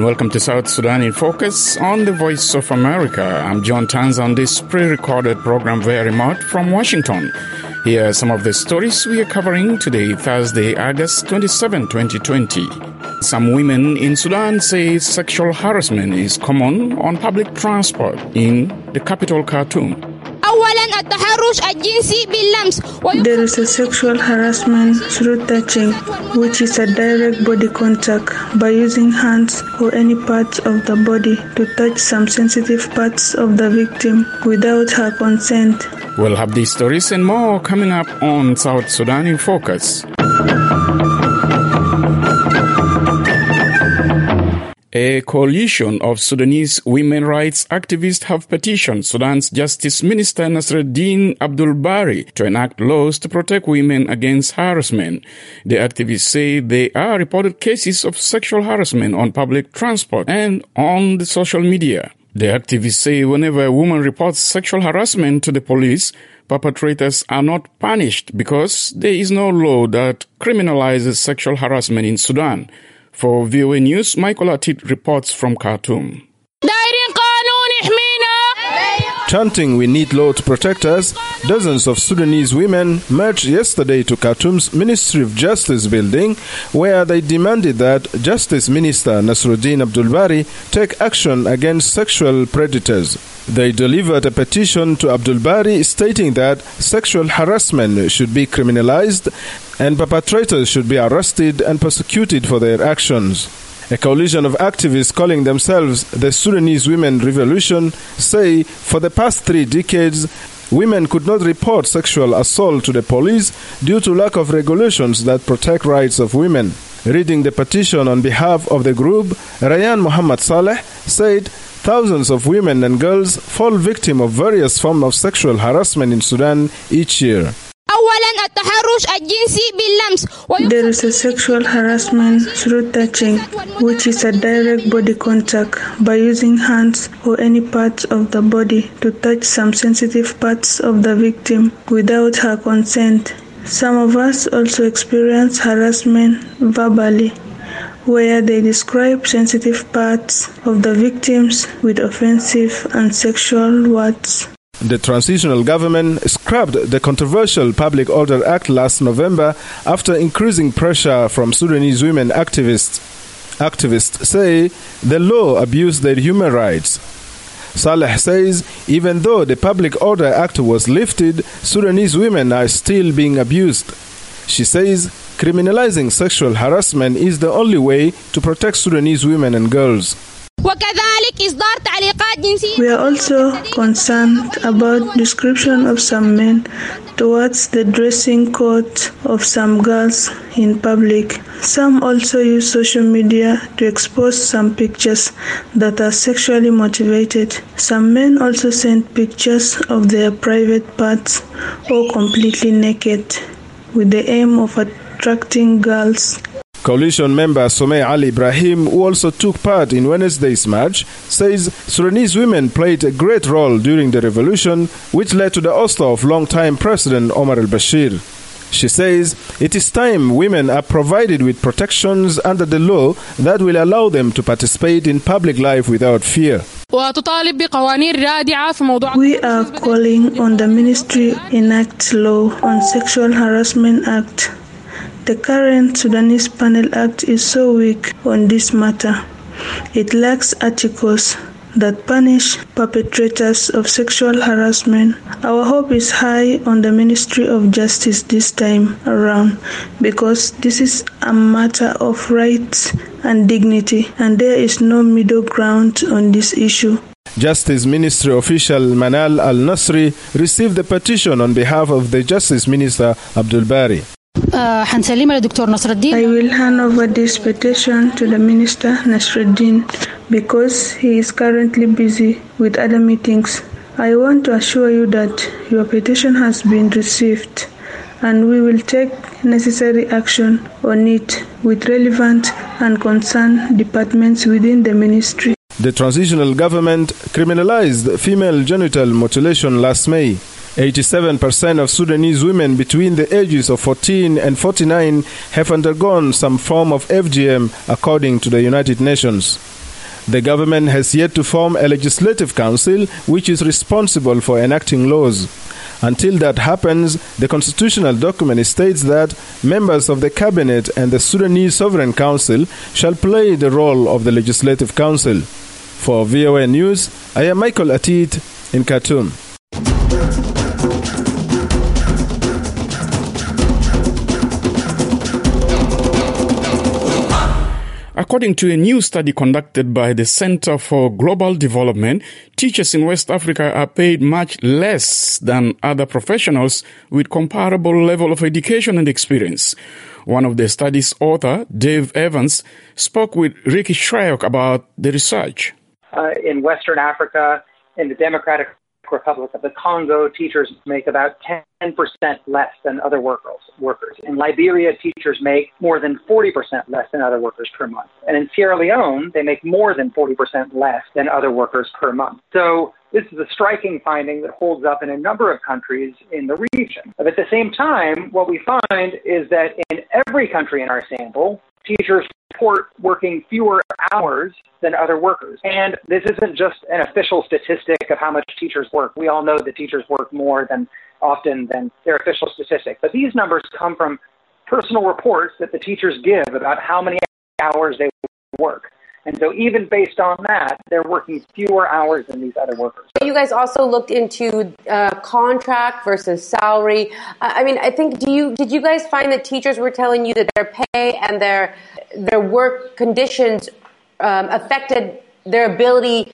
welcome to South Sudan in Focus on the Voice of America. I'm John Tanza on this pre-recorded program via remote from Washington. Here are some of the stories we are covering today, Thursday, August 27, 2020. Some women in Sudan say sexual harassment is common on public transport in the capital, Khartoum. There is a sexual harassment through touching, which is a direct body contact by using hands or any part of the body to touch some sensitive parts of the victim without her consent. We'll have these stories and more coming up on South Sudan in Focus. A coalition of Sudanese women rights activists have petitioned Sudan's Justice Minister Nasreddin Abdul Bari to enact laws to protect women against harassment. The activists say there are reported cases of sexual harassment on public transport and on the social media. The activists say whenever a woman reports sexual harassment to the police, perpetrators are not punished because there is no law that criminalizes sexual harassment in Sudan. For VOA News, Michael Atit reports from Khartoum. Chanting "We need law to protect us," dozens of Sudanese women marched yesterday to Khartoum's Ministry of Justice building, where they demanded that Justice Minister Nasreddin Abdul Bari take action against sexual predators. They delivered a petition to Abdul Bari stating that sexual harassment should be criminalized and perpetrators should be arrested and prosecuted for their actions. A coalition of activists calling themselves the Sudanese Women Revolution say for the past 3 decades, women could not report sexual assault to the police due to lack of regulations that protect rights of women. Reading the petition on behalf of the group, Rayan Muhammad Saleh said thousands of women and girls fall victim of various forms of sexual harassment in Sudan each year. There is a sexual harassment through touching, which is a direct body contact by using hands or any part of the body to touch some sensitive parts of the victim without her consent. Some of us also experience harassment verbally, where they describe sensitive parts of the victims with offensive and sexual words. The transitional government scrapped the controversial Public Order Act last November after increasing pressure from Sudanese women activists. Activists say the law abused their human rights. Saleh says even though the Public Order Act was lifted, Sudanese women are still being abused. She says criminalizing sexual harassment is the only way to protect Sudanese women and girls. We are also concerned about description of some men towards the dressing code of some girls in public. Some also use social media to expose some pictures that are sexually motivated. Some men also send pictures of their private parts or completely naked with the aim of attracting girls. Coalition member Someh Ali Ibrahim, who also took part in Wednesday's march, says Sudanese women played a great role during the revolution, which led to the ouster of long-time President Omar al-Bashir. She says it is time women are provided with protections under the law that will allow them to participate in public life without fear. We are calling on the ministry to enact law on Sexual Harassment Act. The current Sudanese Panel Act is so weak on this matter. It lacks articles that punish perpetrators of sexual harassment. Our hope is high on the Ministry of Justice this time around because this is a matter of rights and dignity, and there is no middle ground on this issue. Justice Ministry official Manal Al-Nasri received the petition on behalf of the Justice Minister Abdul Bari. I will hand over this petition to the Minister Nasreddin because he is currently busy with other meetings. I want to assure you that your petition has been received and we will take necessary action on it with relevant and concerned departments within the ministry. The transitional government criminalized female genital mutilation last May. 87% of Sudanese women between the ages of 14 and 49 have undergone some form of FGM, according to the United Nations. The government has yet to form a legislative council which is responsible for enacting laws. Until that happens, the constitutional document states that members of the cabinet and the Sudanese Sovereign Council shall play the role of the legislative council. For VOA News, I am Michael Atit in Khartoum. According to a new study conducted by the Center for Global Development, teachers in West Africa are paid much less than other professionals with comparable level of education and experience. One of the study's author, Dave Evans, spoke with Ricky Shryock about the research. In Western Africa, in the Democratic Republic of the Congo, teachers make about 10% less than other workers. In Liberia, teachers make more than 40% less than other workers per month. And in Sierra Leone, they make more than 40% less than other workers per month. So this is a striking finding that holds up in a number of countries in the region. But at the same time, what we find is that in every country in our sample, teachers report working fewer hours than other workers. And this isn't just an official statistic of how much teachers work. We all know that teachers work more than their official statistic. But these numbers come from personal reports that the teachers give about how many hours they work. And so even based on that, they're working fewer hours than these other workers. You guys also looked into contract versus salary. I think, did you guys find that teachers were telling you that their pay and their work conditions affected their ability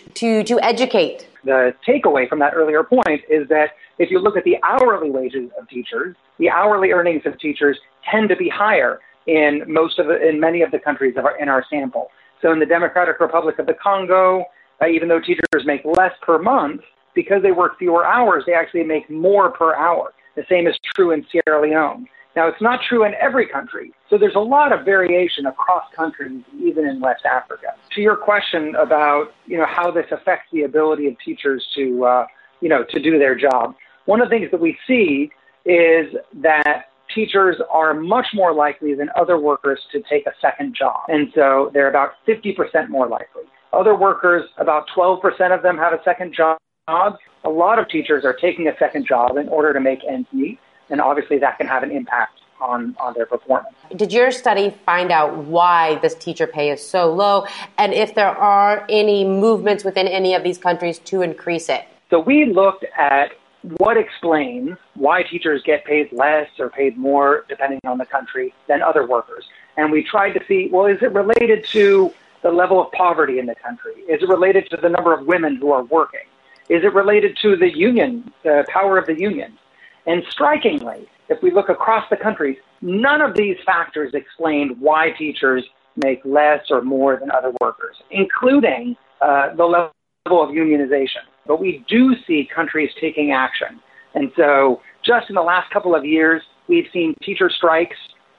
to educate? The takeaway from that earlier point is that if you look at the hourly wages of teachers, the hourly earnings of teachers tend to be higher in many of the countries in our sample. So in the Democratic Republic of the Congo, even though teachers make less per month, because they work fewer hours, they actually make more per hour. The same is true in Sierra Leone. Now, it's not true in every country. So there's a lot of variation across countries, even in West Africa. To your question about, how this affects the ability of teachers to do their job, one of the things that we see is that teachers are much more likely than other workers to take a second job. And so they're about 50% more likely. Other workers, about 12% of them have a second job. A lot of teachers are taking a second job in order to make ends meet. And obviously that can have an impact on their performance. Did your study find out why this teacher pay is so low? And if there are any movements within any of these countries to increase it? So we looked at what explains why teachers get paid less or paid more, depending on the country, than other workers. And we tried to see, is it related to the level of poverty in the country? Is it related to the number of women who are working? Is it related to the power of the union? And strikingly, if we look across the countries, none of these factors explained why teachers make less or more than other workers, including the level of unionization. But we do see countries taking action. And so just in the last couple of years, we've seen teacher strikes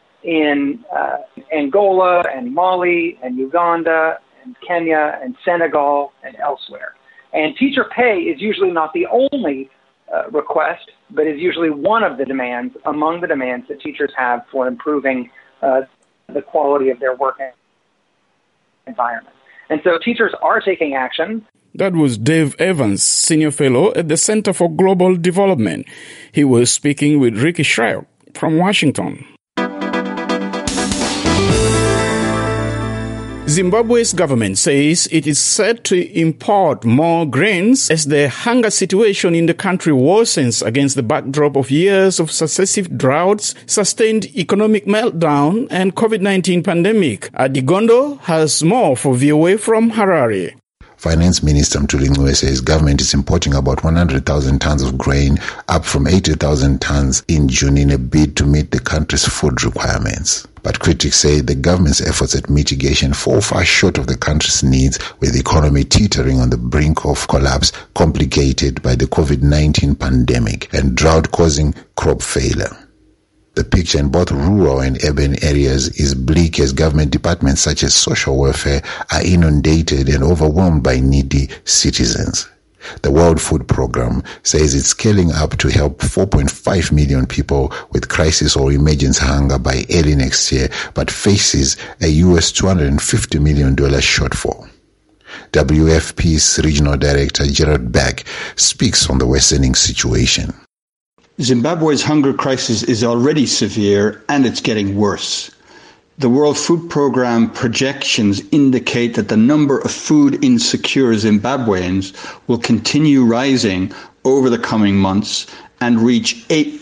in Angola and Mali and Uganda and Kenya and Senegal and elsewhere. And teacher pay is usually not the only request, but is usually one of the demands among the demands that teachers have for improving the quality of their work environment. And so teachers are taking action. That was Dave Evans, Senior Fellow at the Center for Global Development. He was speaking with Ricky Shryock from Washington. Zimbabwe's government says it is set to import more grains as the hunger situation in the country worsens against the backdrop of years of successive droughts, sustained economic meltdown, and COVID-19 pandemic. Adi Gondo has more for VOA from Harare. Finance Minister Mthuli Ncube says government is importing about 100,000 tons of grain, up from 80,000 tons in June, in a bid to meet the country's food requirements. But critics say the government's efforts at mitigation fall far short of the country's needs, with the economy teetering on the brink of collapse, complicated by the COVID-19 pandemic and drought causing crop failure. The picture in both rural and urban areas is bleak, as government departments such as social welfare are inundated and overwhelmed by needy citizens. The World Food Programme says it's scaling up to help 4.5 million people with crisis or emergency hunger by early next year, but faces a $250 million shortfall. WFP's Regional Director Gerard Beck speaks on the worsening situation. Zimbabwe's hunger crisis is already severe and it's getting worse. The World Food Programme projections indicate that the number of food insecure Zimbabweans will continue rising over the coming months and reach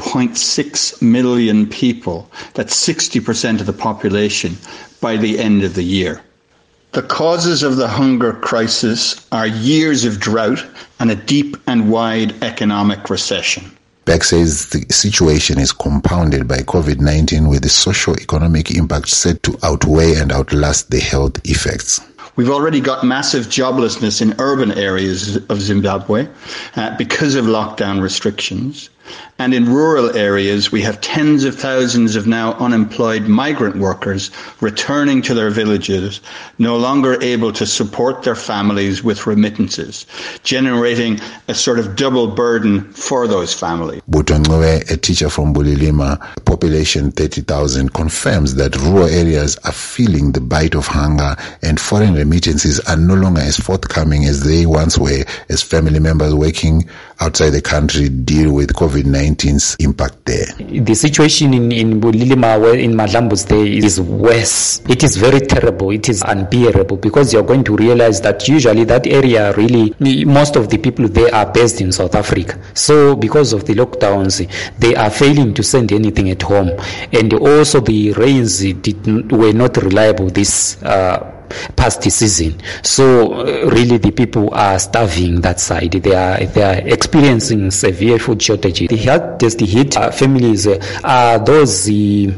8.6 million people. That's 60% of the population by the end of the year. The causes of the hunger crisis are years of drought and a deep and wide economic recession. Beck says the situation is compounded by COVID-19, with the socio-economic impact set to outweigh and outlast the health effects. We've already got massive joblessness in urban areas of Zimbabwe because of lockdown restrictions. And in rural areas, we have tens of thousands of now unemployed migrant workers returning to their villages, no longer able to support their families with remittances, generating a sort of double burden for those families. Butongwe, a teacher from Bulilima, population 30,000, confirms that rural areas are feeling the bite of hunger and foreign remittances are no longer as forthcoming as they once were, as family members working outside the country deal with COVID-19's impact there. The situation in Bulilima, in Madlambu's there, is worse. It is very terrible. It is unbearable, because you're going to realize that usually that area, really, most of the people there are based in South Africa. So because of the lockdowns, they are failing to send anything at home. And also the rains were not reliable this past season. So really the people are starving that side. They are experiencing severe food shortage. The hardest hit families are those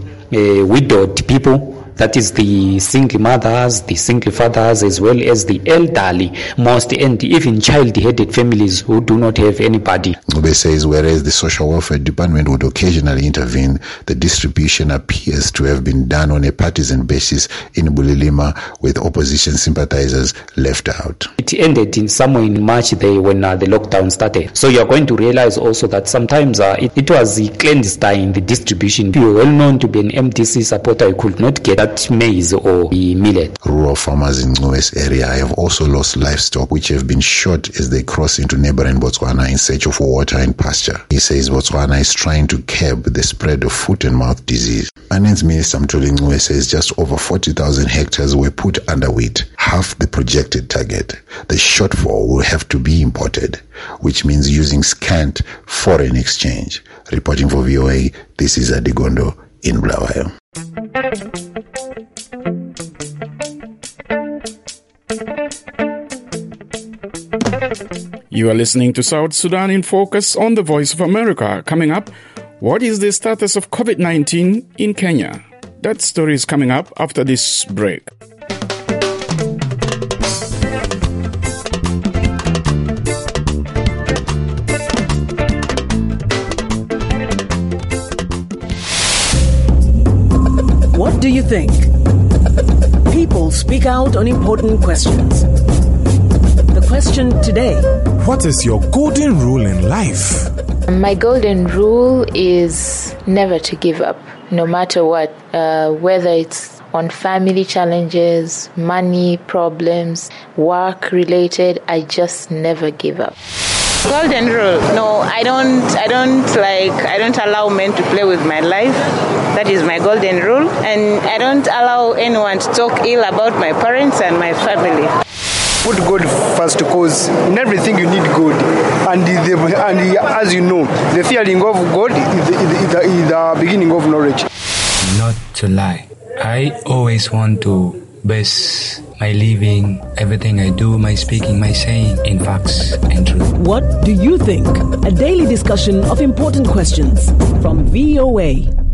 widowed people. That is the single mothers, the single fathers, as well as the elderly, most, and even child-headed families who do not have anybody. Ube says whereas the Social Welfare Department would occasionally intervene, the distribution appears to have been done on a partisan basis in Bulilima, with opposition sympathizers left out. It ended somewhere in March there when the lockdown started. So you're going to realize also that sometimes it was clandestine, the distribution. If you're well known to be an MDC supporter, you could not get that maize or the millet. Rural farmers in Ngcuwe's area have also lost livestock, which have been shot as they cross into neighboring Botswana in search of water and pasture. He says Botswana is trying to curb the spread of foot and mouth disease. Finance Minister Mthuli Ncube says just over 40,000 hectares were put under wheat, half the projected target. The shortfall will have to be imported, which means using scant foreign exchange. Reporting for VOA, this is Adigondo in Bulawayo. You are listening to South Sudan in Focus on the Voice of America. Coming up, what is the status of COVID-19 in Kenya? That story is coming up after this break. What do you think? People speak out on important questions. The question today: what is your golden rule in life? My golden rule is never to give up, no matter what, whether it's on family challenges, money problems, work related. I just never give up. Golden rule. No, I don't allow men to play with my life. That is my golden rule. And I don't allow anyone to talk ill about my parents and my family. Put God first, because in everything you need God. And as you know, the fearing of God is the beginning of knowledge. Not to lie. I always want to base my living, everything I do, my speaking, my saying, in facts and truth. What do you think? A daily discussion of important questions from VOA.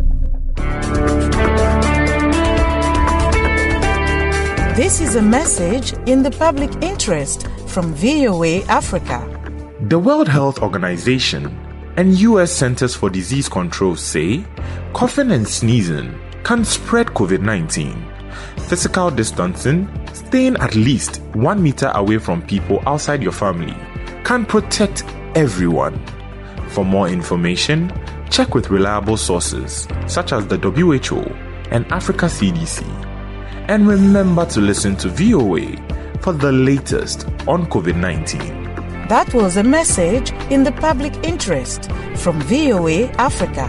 This is a message in the public interest from VOA Africa. The World Health Organization and U.S. Centers for Disease Control say coughing and sneezing can spread COVID-19. Physical distancing, staying at least 1 meter away from people outside your family, can protect everyone. For more information, check with reliable sources such as the WHO and Africa CDC. And remember to listen to VOA for the latest on COVID-19. That was a message in the public interest from VOA Africa.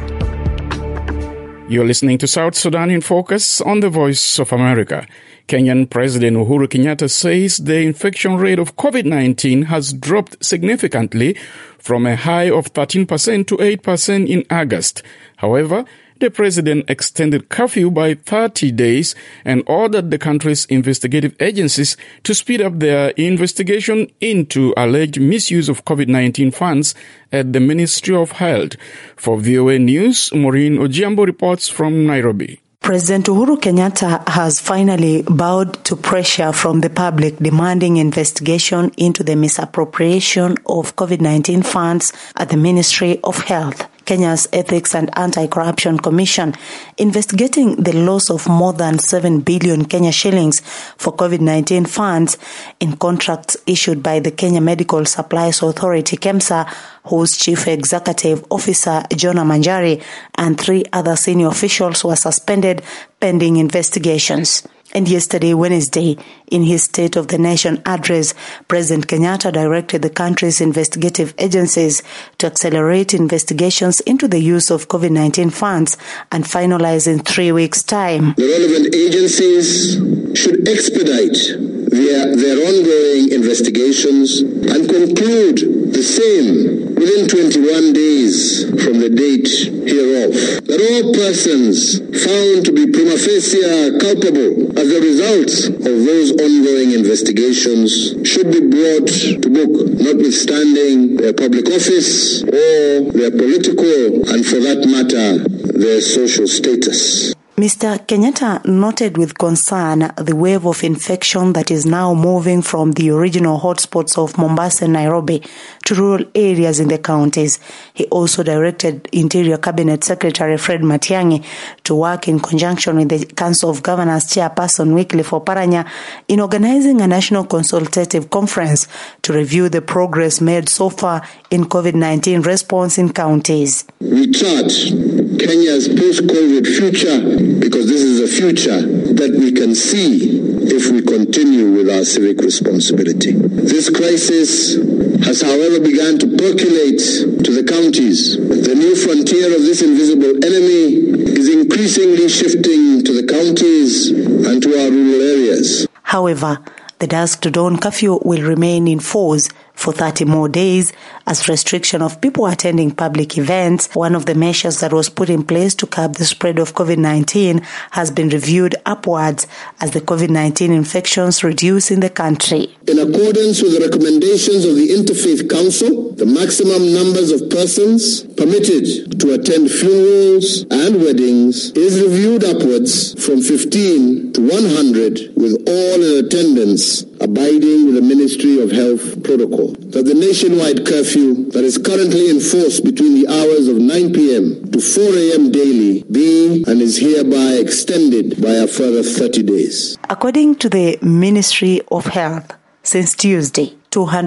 You're listening to South Sudan in Focus on the Voice of America. Kenyan President Uhuru Kenyatta says the infection rate of COVID-19 has dropped significantly from a high of 13% to 8% in August. However, the president extended curfew by 30 days and ordered the country's investigative agencies to speed up their investigation into alleged misuse of COVID-19 funds at the Ministry of Health. For VOA News, Maureen Ojiambo reports from Nairobi. President Uhuru Kenyatta has finally bowed to pressure from the public demanding investigation into the misappropriation of COVID-19 funds at the Ministry of Health. Kenya's Ethics and Anti-Corruption Commission investigating the loss of more than 7 billion Kenya shillings for COVID-19 funds in contracts issued by the Kenya Medical Supplies Authority, KEMSA, whose chief executive officer, Jonah Manjari, and 3 other senior officials were suspended pending investigations. And yesterday, Wednesday, in his State of the Nation address, President Kenyatta directed the country's investigative agencies to accelerate investigations into the use of COVID-19 funds and finalize in 3 weeks' time. The relevant agencies should expedite their ongoing investigations and conclude the same within 21 days from the date hereof. That all persons found to be prima facie culpable as a result of those ongoing investigations should be brought to book, notwithstanding their public office or their political and, for that matter, their social status. Mr. Kenyatta noted with concern the wave of infection that is now moving from the original hotspots of Mombasa and Nairobi to rural areas in the counties. He also directed Interior Cabinet Secretary Fred Matiang'i to work in conjunction with the Council of Governors Chairperson Wycliffe Oparanya in organizing a national consultative conference to review the progress made so far in COVID-19 response in counties. We chart Kenya's post-COVID future because this is a future that we can see if we continue with our civic responsibility. This crisis has, however, begun to percolate to the counties. The new frontier of this invisible enemy is increasingly shifting to the counties and to our rural areas. However, the dusk to dawn curfew will remain in force for 30 more days as restriction of people attending public events, one of the measures that was put in place to curb the spread of COVID-19, has been reviewed upwards as the COVID-19 infections reduce in the country. In accordance with the recommendations of the Interfaith Council, the maximum numbers of persons permitted to attend funerals and weddings is reviewed upwards from 15 to 100, with all in attendance abiding with the Ministry of Health protocol. That the nationwide curfew that is currently in force between the hours of 9 p.m. to 4 a.m. daily be and is hereby extended by a further 30 days. According to the Ministry of Health, since Tuesday,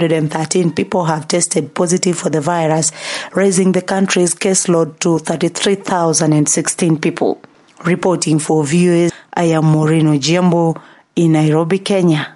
213 people have tested positive for the virus, raising the country's caseload to 33,016 people. Reporting for VOA, I am Maureen Ojiambo in Nairobi, Kenya.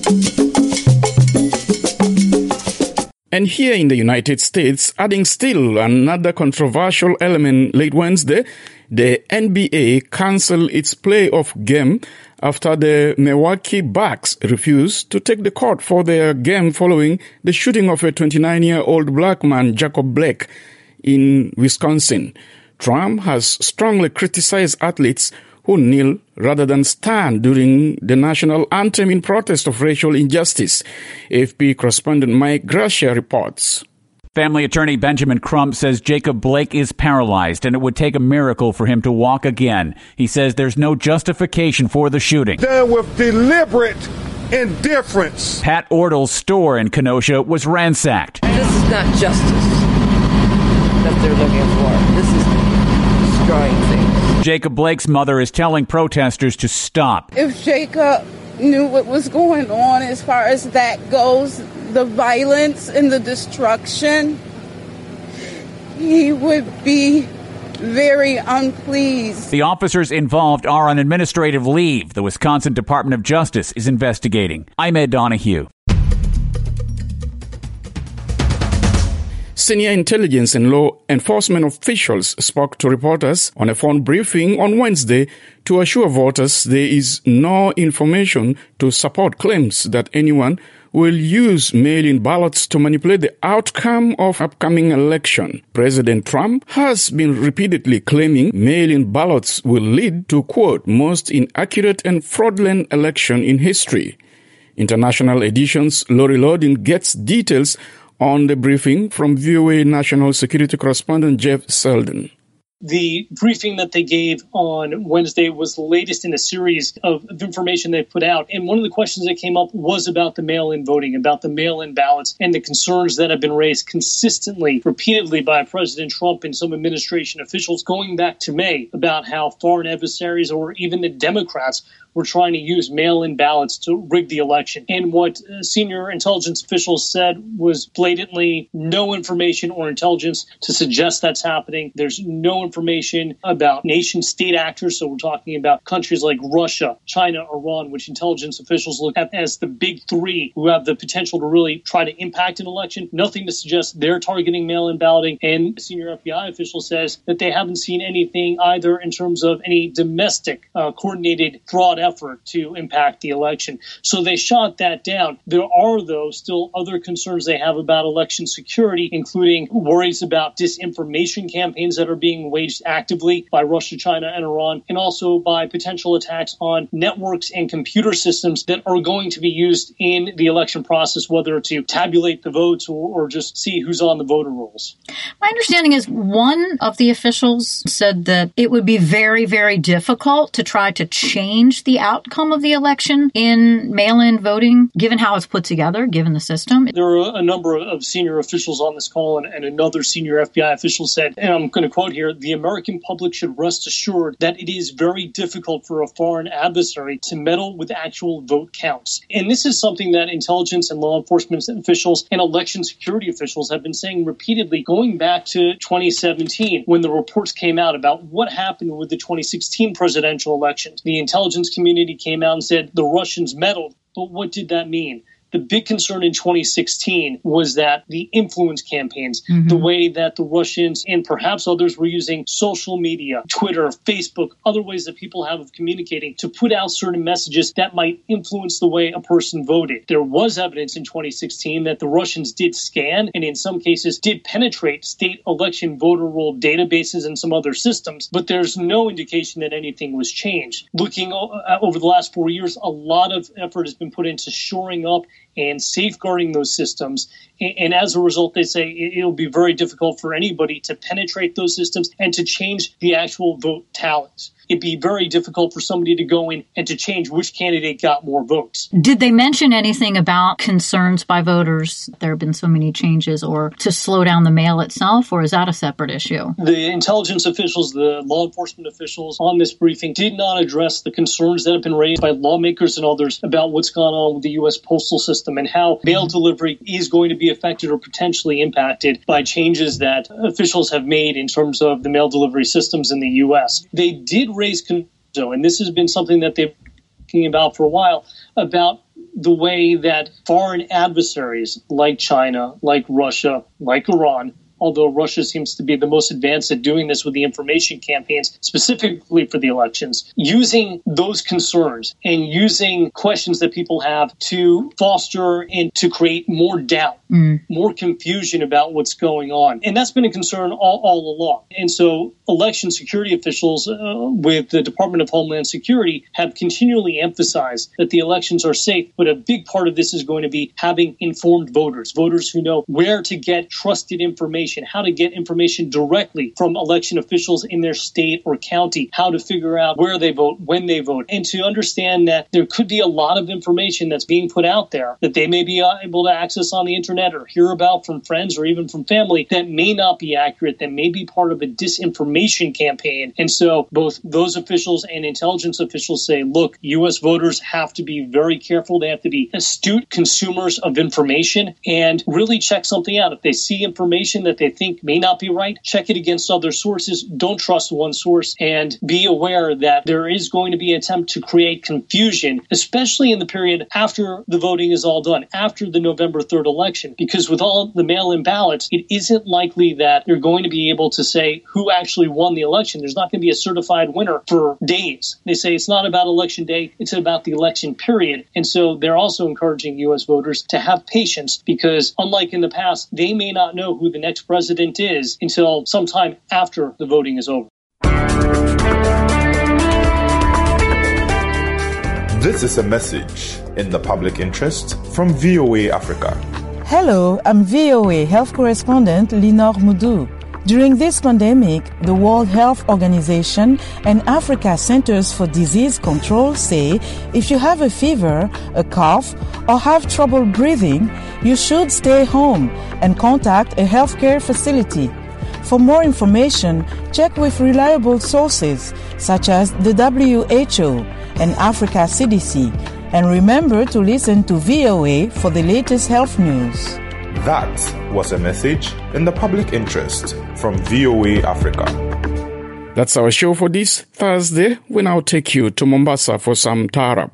And here in the United States, adding still another controversial element late Wednesday, the NBA canceled its playoff game after the Milwaukee Bucks refused to take the court for their game following the shooting of a 29-year-old black man, Jacob Blake, in Wisconsin. Trump has strongly criticized athletes who kneel rather than stand during the national anthem in protest of racial injustice. AFP correspondent Mike Gracia reports. Family attorney Benjamin Crump says Jacob Blake is paralyzed and it would take a miracle for him to walk again. He says there's no justification for the shooting. Done with deliberate indifference. Pat Ordel's store in Kenosha was ransacked. This is not justice that they're looking for. This is destroying things. Jacob Blake's mother is telling protesters to stop. If Jacob knew what was going on as far as that goes, the violence and the destruction, he would be very unpleased. The officers involved are on administrative leave. The Wisconsin Department of Justice is investigating. I'm Ed Donahue. Senior intelligence and law enforcement officials spoke to reporters on a phone briefing on Wednesday to assure voters there is no information to support claims that anyone will use mail-in ballots to manipulate the outcome of upcoming election. President Trump has been repeatedly claiming mail-in ballots will lead to, quote, most inaccurate and fraudulent election in history. International Edition's Lori Loudon gets details on the briefing from VOA National Security Correspondent Jeff Selden. The briefing that they gave on Wednesday was the latest in a series of information they put out. And one of the questions that came up was about the mail-in voting, about the mail-in ballots, and the concerns that have been raised consistently, repeatedly by President Trump and some administration officials going back to May about how foreign adversaries or even the Democrats were trying to use mail-in ballots to rig the election. And what senior intelligence officials said was blatantly no information or intelligence to suggest that's happening. There's no information about nation-state actors. So we're talking about countries like Russia, China, Iran, which intelligence officials look at as the big three who have the potential to really try to impact an election. Nothing to suggest they're targeting mail-in balloting. And a senior FBI official says that they haven't seen anything either in terms of any domestic coordinated fraud effort to impact the election. So they shot that down. There are, though, still other concerns they have about election security, including worries about disinformation campaigns that are being waged actively by Russia, China, and Iran, and also by potential attacks on networks and computer systems that are going to be used in the election process, whether to tabulate the votes or just see who's on the voter rolls. My understanding is one of the officials said that it would be very, very difficult to try to change the outcome of the election in mail-in voting, given how it's put together, given the system. There are a number of senior officials on this call, and another senior FBI official said, and I'm going to quote here, the American public should rest assured that it is very difficult for a foreign adversary to meddle with actual vote counts. And this is something that intelligence and law enforcement officials and election security officials have been saying repeatedly going back to 2017 when the reports came out about what happened with the 2016 presidential elections. The intelligence community came out and said the Russians meddled. But what did that mean? The big concern in 2016 was that the influence campaigns, the way that the Russians and perhaps others were using social media, Twitter, Facebook, other ways that people have of communicating to put out certain messages that might influence the way a person voted. There was evidence in 2016 that the Russians did scan and in some cases did penetrate state election voter roll databases and some other systems, but there's no indication that anything was changed. Looking over the last 4 years, a lot of effort has been put into shoring up and safeguarding those systems. And as a result, they say it'll be very difficult for anybody to penetrate those systems and to change the actual vote tallies. It'd be very difficult for somebody to go in and to change which candidate got more votes. Did they mention anything about concerns by voters? There have been so many changes, or to slow down the mail itself, or is that a separate issue? The intelligence officials, the law enforcement officials on this briefing did not address the concerns that have been raised by lawmakers and others about what's gone on with the U.S. postal system and how mail delivery is going to be affected or potentially impacted by changes that officials have made in terms of the mail delivery systems in the U.S. They did raise concerns, and this has been something that they've been talking about for a while, about the way that foreign adversaries like China, like Russia, like Iran, although Russia seems to be the most advanced at doing this with the information campaigns, specifically for the elections, using those concerns and using questions that people have to foster and to create more doubt, more confusion about what's going on. And that's been a concern all along. And so election security officials with the Department of Homeland Security have continually emphasized that the elections are safe, but a big part of this is going to be having informed voters, voters who know where to get trusted information, how to get information directly from election officials in their state or county, how to figure out where they vote, when they vote, and to understand that there could be a lot of information that's being put out there that they may be able to access on the internet or hear about from friends or even from family that may not be accurate, that may be part of a disinformation campaign. And so both those officials and intelligence officials say, look, U.S. voters have to be very careful. They have to be astute consumers of information and really check something out. If they see information that they they think may not be right, check it against other sources. Don't trust one source, and be aware that there is going to be an attempt to create confusion, especially in the period after the voting is all done, after the November 3rd election, because with all the mail-in ballots, it isn't likely that you're going to be able to say who actually won the election. There's not going to be a certified winner for days. They say it's not about election day, it's about the election period. And so they're also encouraging U.S. voters to have patience, because unlike in the past, they may not know who the next president is until sometime after the voting is over. This is a message in the public interest from VOA Africa. Hello, I'm VOA health correspondent Linor Moudou. During this pandemic, the World Health Organization and Africa Centers for Disease Control say if you have a fever, a cough, or have trouble breathing, you should stay home and contact a healthcare facility. For more information, check with reliable sources such as the WHO and Africa CDC. And remember to listen to VOA for the latest health news. That was a message in the public interest from VOA Africa. That's our show for this Thursday. We now take you to Mombasa for some taarab.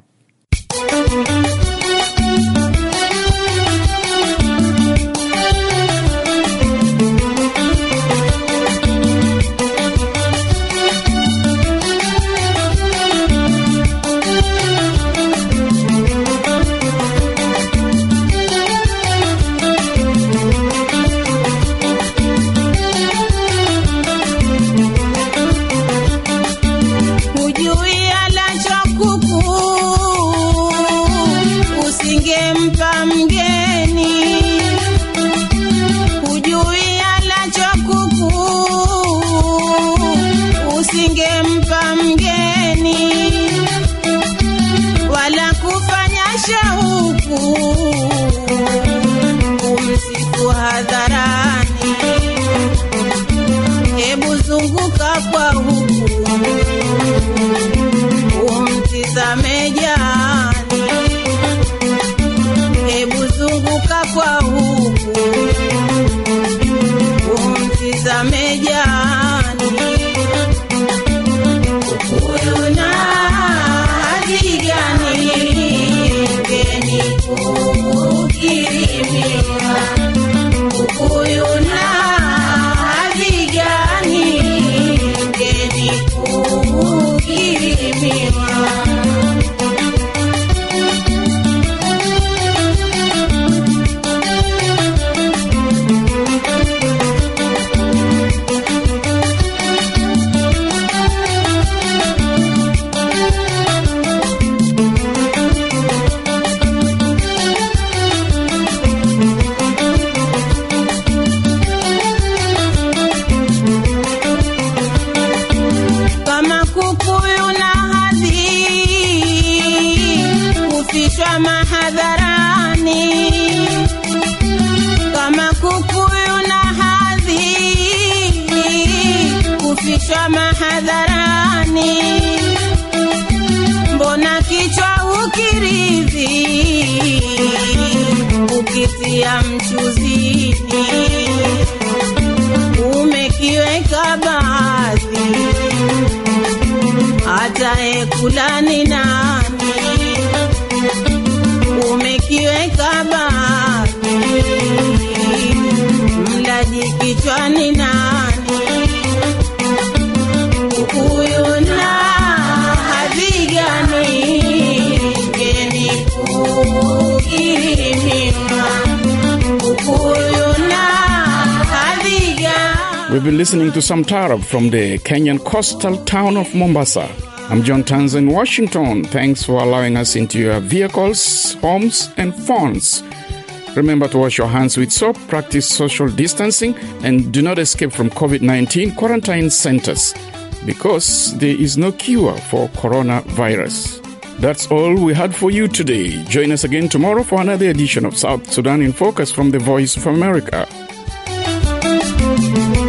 Mbona kichwa ukirithi ukitia mchuzini, umekiweka baadhi, hata ekula ni nani, umekiweka baadhi, mlaji kichwa ni nani. We've been listening to some taarab from the Kenyan coastal town of Mombasa. I'm John Tanza in Washington. Thanks for allowing us into your vehicles, homes, and phones. Remember to wash your hands with soap, practice social distancing, and do not escape from COVID-19 quarantine centers, because there is no cure for coronavirus. That's all we had for you today. Join us again tomorrow for another edition of South Sudan in Focus from the Voice of America.